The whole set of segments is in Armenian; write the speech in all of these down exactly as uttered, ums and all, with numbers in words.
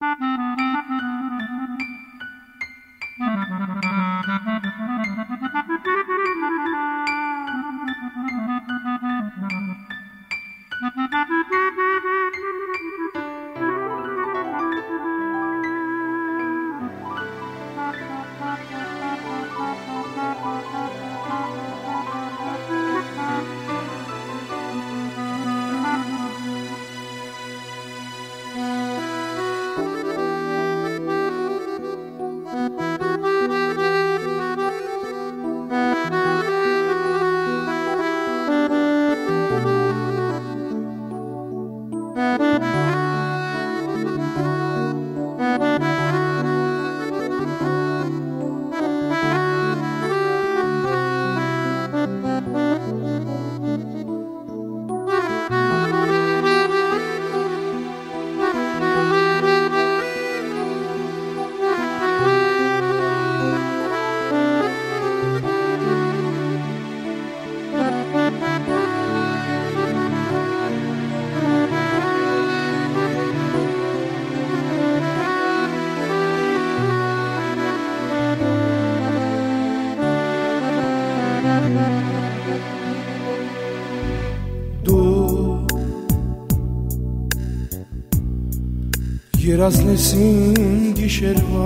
Երազնեսին գիշերվա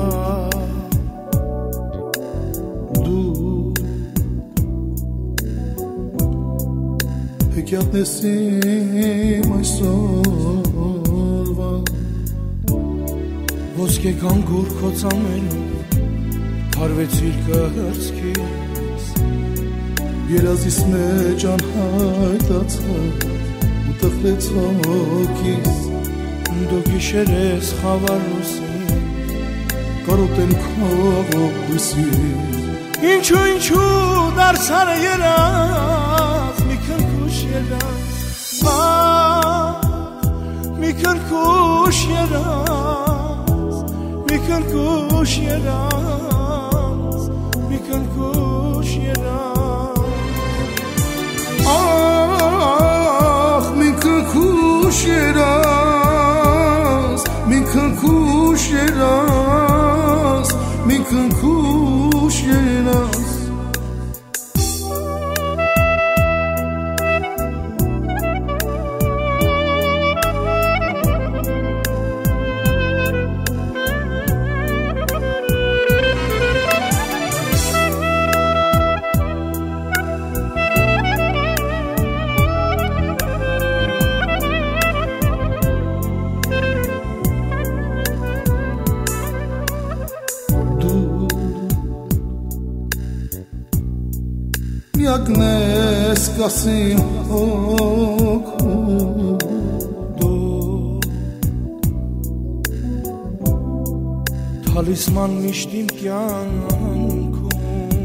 դու հեքիաթնեսին այսօրվա ոսկե կանգուր քո ծամենով փարվեցիր կհրցքից երազիս մեջ անհայտացավ ու տխրեց հոգիս Դու գիշեր ես խավար լուսին կարոտեմ քո ողոսին Ինչու ինչու դարձար երազ մի քնքուշ երազ մի քնքուշ երազ մի քնքուշ երազ մի քնքուշ երազ Ախ մի քնքուշ երազ Mi քնքուշ երաս, մի քնքուշ երաս Յակնես կասին հոգու դու Թալիսման միշտ իմ կյանքում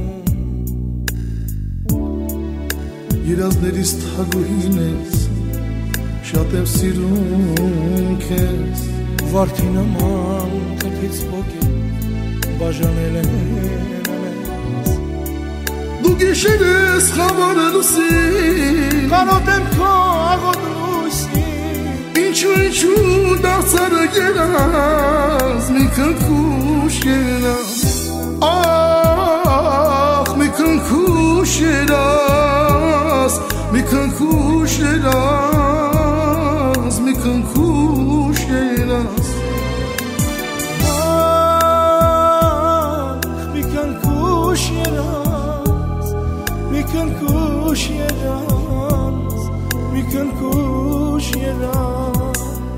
Երազներիս թագուհին ես շատ եմ սիրում քեզ Վարդի նման թփից ոգի բաժանել եմ Դու գիշեր ես խավար լուսին Կարոտեմ քո աղոտ լույսին Ինչու ինչու դարձար երազ մի քնքուշ երազ Ախ մի քնքուշ երազ մի քնքուշ երազ մի քնքուշ երազ Ախ մի քնքուշ երազ Mi քնքուշ երաս, մի քնքուշ երաս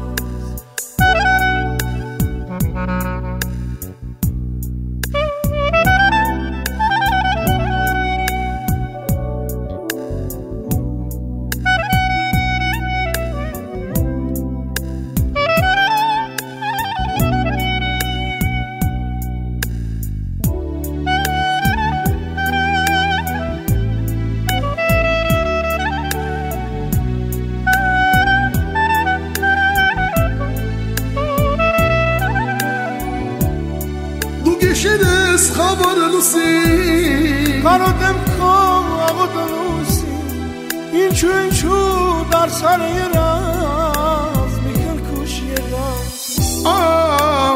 Գիշերես խավար լուսին Կարոտեմ քո աղոտ լուսին Ինչու ինչու դարձար երաս մի քնքուշ երաս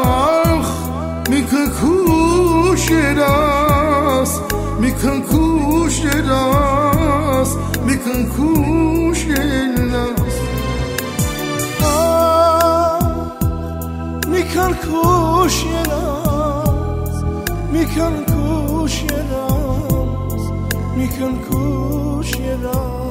kushras Mikan kushras Mikan kushras Ah Mikan kushras Mikan kushras Mikan kushras